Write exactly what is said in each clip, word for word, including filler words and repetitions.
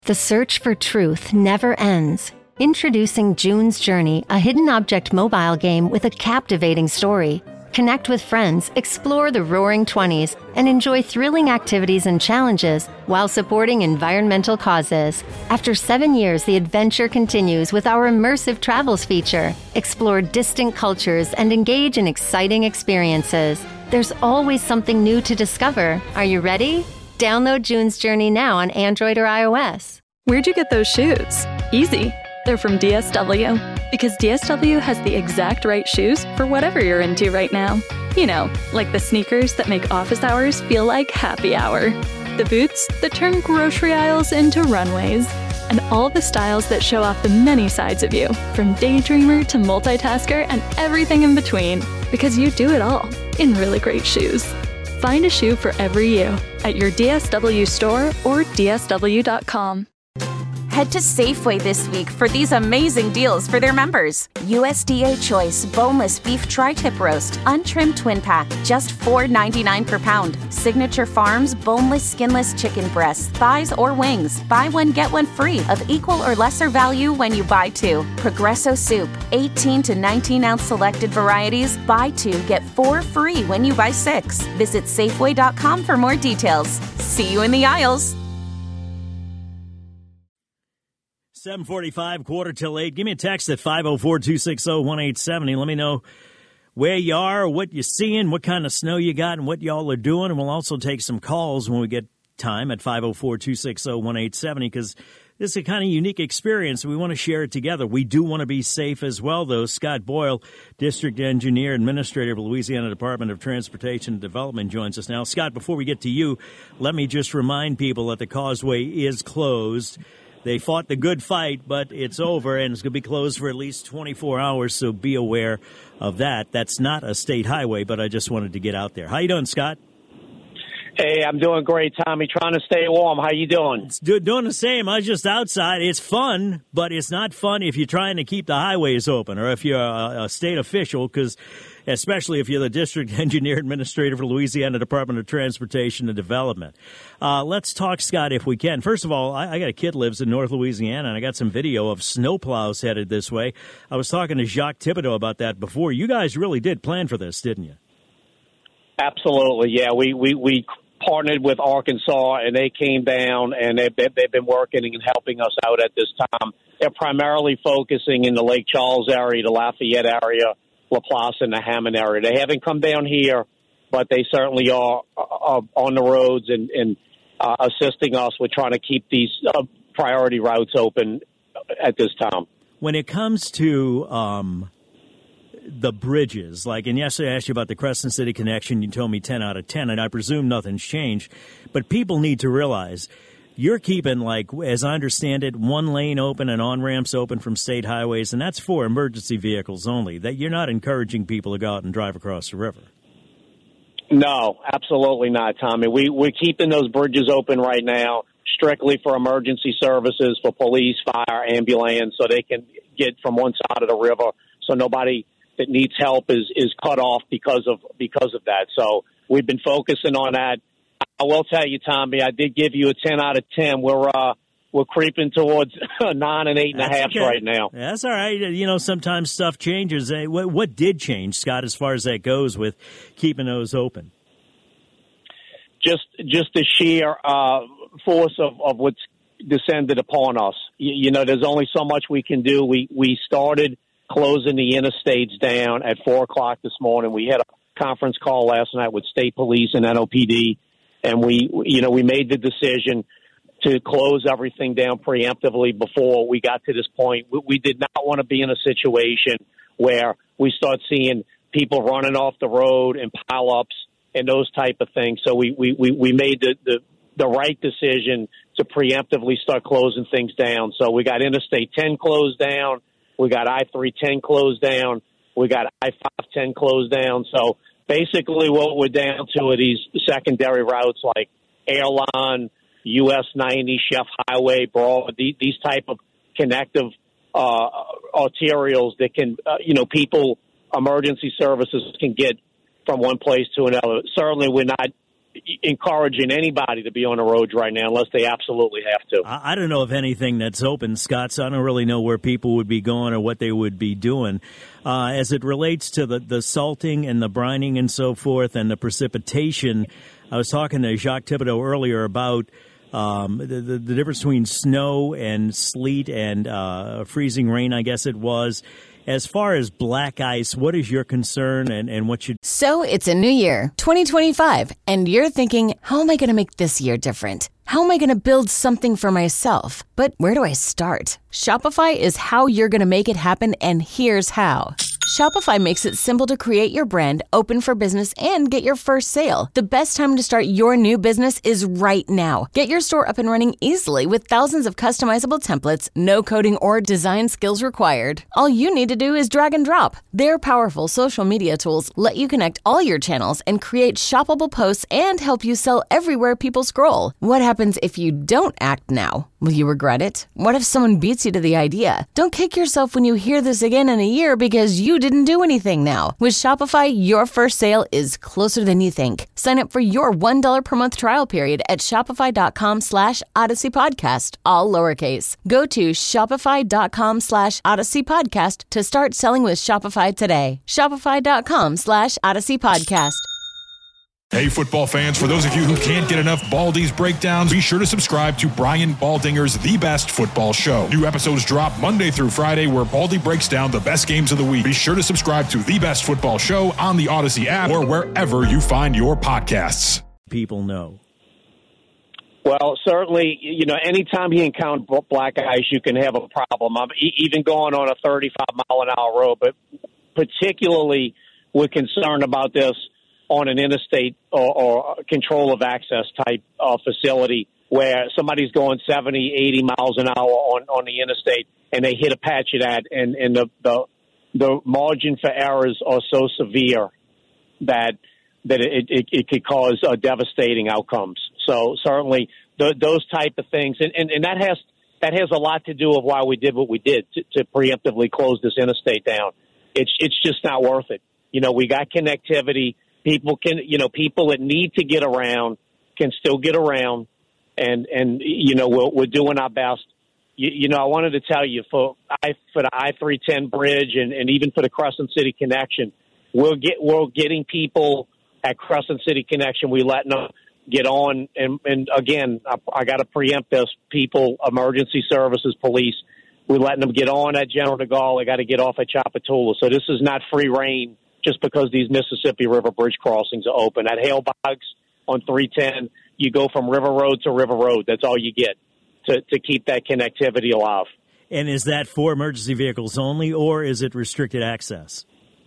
The search for truth never ends. Introducing June's Journey, a hidden object mobile game with a captivating story. Connect with friends, explore the roaring twenties, and enjoy thrilling activities and challenges while supporting environmental causes. After seven years, the adventure continues with our immersive travels feature. Explore distant cultures and engage in exciting experiences. There's always something new to discover. Are you ready? Download June's Journey now on Android or iOS. Where'd you get those shoes? Easy. They're from D S W. Because D S W has the exact right shoes for whatever you're into right now. You know, like the sneakers that make office hours feel like happy hour. The boots that turn grocery aisles into runways. And all the styles that show off the many sides of you, from daydreamer to multitasker and everything in between. Because you do it all in really great shoes. Find a shoe for every you at your D S W store or D S W dot com. Head to Safeway this week for these amazing deals for their members. U S D A Choice Boneless Beef Tri-Tip Roast, Untrimmed Twin Pack, just four ninety-nine per pound. Signature Farms Boneless Skinless Chicken Breasts, Thighs, or Wings. Buy one, get one free of equal or lesser value when you buy two. Progresso Soup, eighteen to nineteen ounce selected varieties. Buy two, get four free when you buy six. Visit Safeway dot com for more details. See you in the aisles. seven forty-five, quarter till eight. Give me a text at five oh four, two six oh, one eight seven oh. Let me know where you are, what you're seeing, what kind of snow you got, and what y'all are doing. And we'll also take some calls when we get time at five oh four, two six oh, one eight seven oh, because this is a kind of unique experience. We want to share it together. We do want to be safe as well, though. Scott Boyle, District Engineer, Administrator of Louisiana Department of Transportation and Development, joins us now. Scott, before we get to you, let me just remind people that the causeway is closed. They fought the good fight, but it's over, and it's going to be closed for at least twenty-four hours, so be aware of that. That's not a state highway, but I just wanted to get out there. How you doing, Scott? Hey, I'm doing great, Tommy. Trying to stay warm. How you doing? It's do- doing the same. I was just outside. It's fun, but it's not fun if you're trying to keep the highways open or if you're a, a state official, because especially if you're the District Engineer Administrator for Louisiana Department of Transportation and Development. Uh, let's talk, Scott, if we can. First of all, I, I got a kid lives in North Louisiana, and I got some video of snowplows headed this way. I was talking to Jacques Thibodeau about that before. You guys really did plan for this, didn't you? Absolutely, yeah. We we, we partnered with Arkansas, and they came down, and they've, they've been working and helping us out at this time. They're primarily focusing in the Lake Charles area, the Lafayette area, LaPlace, and the Hammond area. They haven't come down here, but they certainly are, are on the roads and, and uh, assisting us with trying to keep these uh, priority routes open at this time. When it comes to um, the bridges, like, and yesterday I asked you about the Crescent City connection, you told me ten out of ten, and I presume nothing's changed, but people need to realize you're keeping, like, as I understand it, one lane open and on-ramps open from state highways, and that's for emergency vehicles only. That you're not encouraging people to go out and drive across the river. No, absolutely not, Tommy. We, we're keeping those bridges open right now strictly for emergency services, for police, fire, ambulance, so they can get from one side of the river so nobody that needs help is, is cut off because of because of that. So we've been focusing on that. I will tell you, Tommy, I did give you a ten out of ten. We're uh, we're creeping towards nine and eight and That's a half okay. right now. That's all right. You know, sometimes stuff changes. What, what did change, Scott, as far as that goes with keeping those open? Just just the sheer uh, force of, of what's descended upon us. You, you know, there's only so much we can do. We we started closing the interstates down at four o'clock this morning. We had a conference call last night with state police and N O P D. And we, you know, we made the decision to close everything down preemptively before we got to this point. We, we did not want to be in a situation where we start seeing people running off the road and pileups and those type of things. So we, we, we, we made the, the, the right decision to preemptively start closing things down. So we got Interstate ten closed down. We got I three ten closed down. We got I five ten closed down. So basically, what we're down to are these secondary routes like Airline, U S ninety, Chef Highway, Broad, these, these type of connective uh, arterials that can, uh, you know, people, emergency services can get from one place to another. Certainly, we're not encouraging anybody to be on the roads right now unless they absolutely have to. I don't know of anything that's open, Scott, so I don't really know where people would be going or what they would be doing. Uh, as it relates to the, the salting and the brining and so forth and the precipitation, I was talking to Jacques Thibodeau earlier about um, the, the, the difference between snow and sleet and uh, freezing rain, I guess it was. As far as black ice, what is your concern and, and what you... So it's a new year, twenty twenty-five, and you're thinking, how am I going to make this year different? How am I going to build something for myself? But where do I start? Shopify is how you're going to make it happen, and here's how. Shopify makes it simple to create your brand, open for business, and get your first sale. The best time to start your new business is right now. Get your store up and running easily with thousands of customizable templates, no coding or design skills required. All you need to do is drag and drop. Their powerful social media tools let you connect all your channels and create shoppable posts and help you sell everywhere people scroll. What happens if you don't act now? Will you regret it? What if someone beats you to the idea? Don't kick yourself when you hear this again in a year because you didn't do anything now. With Shopify, your first sale is closer than you think. Sign up for your one dollar per month trial period at shopify.com slash Odyssey Podcast, all lowercase. Go to shopify.com slash Odyssey Podcast to start selling with Shopify today. Shopify.com slash Odyssey Podcast. Hey, football fans, for those of you who can't get enough Baldy's breakdowns, be sure to subscribe to Brian Baldinger's The Best Football Show. New episodes drop Monday through Friday, where Baldy breaks down the best games of the week. Be sure to subscribe to The Best Football Show on the Odyssey app or wherever you find your podcasts. People know. Well, certainly, you know, anytime you encounter black ice, you can have a problem. I'm even going on a thirty-five mile an hour road, but particularly we're concerned about this on an interstate or, or control of access type uh, facility where somebody's going seventy, eighty miles an hour on, on the interstate and they hit a patch of that, and, and the, the the margin for errors are so severe that that it, it, it could cause uh, devastating outcomes. So certainly the, those type of things, and, and, and that has that has a lot to do with why we did what we did to, to preemptively close this interstate down. It's it's just not worth it. You know, we got connectivity. People can, you know, people that need to get around can still get around, and and you know we're, we're doing our best. You, you know, I wanted to tell you for I for the I three ten bridge and, and even for the Crescent City connection, we're get we're getting people at Crescent City connection. We letting them get on, and and again, I, I got to preempt this. People, emergency services, police, we're letting them get on at General de Gaulle. They got to get off at Chapatula. So this is not free reign just because these Mississippi River bridge crossings are open. At Hale Boggs on three ten, you go from River Road to River Road. That's all you get to, to keep that connectivity alive. And is that for emergency vehicles only, or is it restricted access?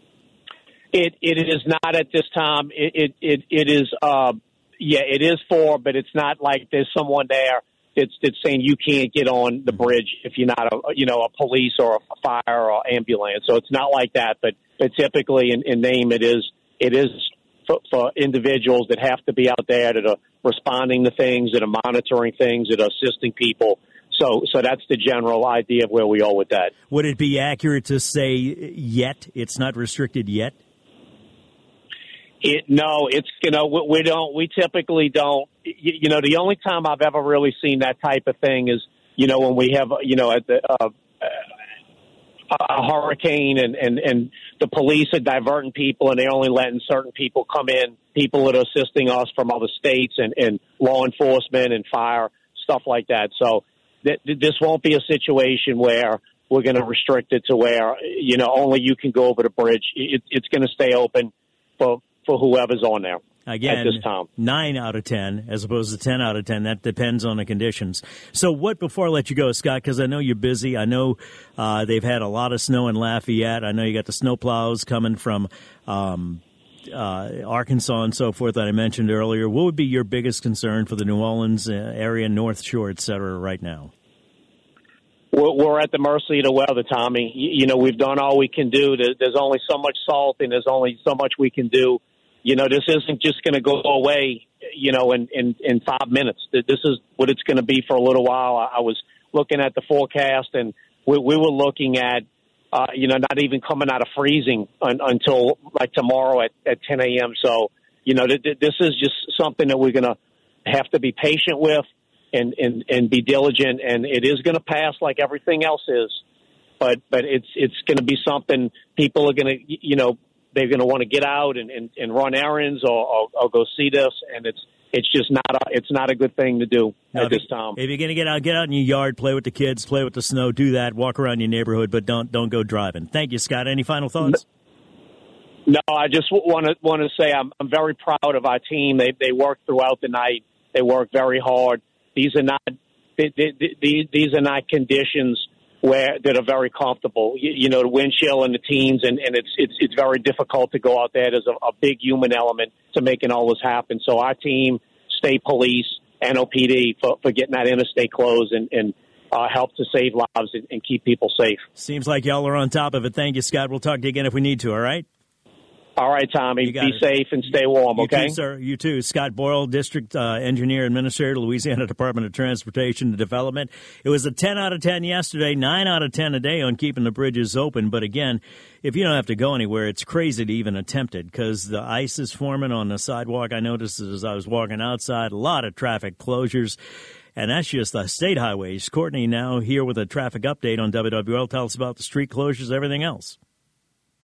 It It is not at this time. It it it, it is, uh, yeah, it is for, but it's not like there's someone there that's, that's saying you can't get on the bridge if you're not a, you know, a police or a fire or ambulance. So it's not like that, but But typically, in, in name, it is it is for, for individuals that have to be out there that are responding to things, that are monitoring things, that are assisting people. So, so that's the general idea of where we are with that. Would it be accurate to say yet it's not restricted yet? It no, it's you know we, we don't we typically don't. You, you know, the only time I've ever really seen that type of thing is you know when we have you know at the. Uh, a hurricane and, and, and the police are diverting people and they're only letting certain people come in, people that are assisting us from other states and, and law enforcement and fire, stuff like that. So th- this won't be a situation where we're going to restrict it to where, you know, only you can go over the bridge. It, it's going to stay open for, for whoever's on there. Again, at this time. nine out of ten as opposed to ten out of ten. That depends on the conditions. So what, before I let you go, Scott, because I know you're busy. I know uh, they've had a lot of snow in Lafayette. I know you got the snow plows coming from um, uh, Arkansas and so forth that I mentioned earlier. What would be your biggest concern for the New Orleans area, North Shore, et cetera, right now? We're at the mercy of the weather, Tommy. You know, we've done all we can do. There's only so much salt and there's only so much we can do. You know, this isn't just going to go away, you know, in, in, in five minutes. This is what it's going to be for a little while. I was looking at the forecast, and we, we were looking at, uh, you know, not even coming out of freezing un, until, like, tomorrow at, at ten a.m. So you know, th- th- this is just something that we're going to have to be patient with and, and, and be diligent. And it is going to pass like everything else is. But but it's it's going to be something people are going to, you know, they're going to want to get out and, and, and run errands or, or, or go see this. And it's it's just not a, it's not a good thing to do no, at this time. If you're going to get out, get out in your yard, play with the kids, play with the snow, do that, walk around your neighborhood, but don't don't go driving. Thank you, Scott. Any final thoughts? No, I just want to want to say I'm I'm very proud of our team. They they worked throughout the night. They worked very hard. These are not they, they, they, these are not conditions where that are very comfortable. You, you know, the wind chill and the teens, and, and it's it's it's very difficult to go out there. There's a, a big human element to making all this happen. So our team, state police, N O P D for, for getting that interstate closed and, and uh, help to save lives and, and keep people safe. Seems like y'all are on top of it. Thank you, Scott. We'll talk to you again if we need to, all right? All right, Tommy. Be it. safe and stay warm, you okay? You too, sir. You too. Scott Boyle, District uh, Engineer Administrator, Louisiana Department of Transportation and Development. It was a ten out of ten yesterday, nine out of ten a day on keeping the bridges open. But again, if you don't have to go anywhere, it's crazy to even attempt it because the ice is forming on the sidewalk. I noticed as I was walking outside, a lot of traffic closures. And that's just the state highways. Courtney now here with a traffic update on W W L. Tell us about the street closures, everything else.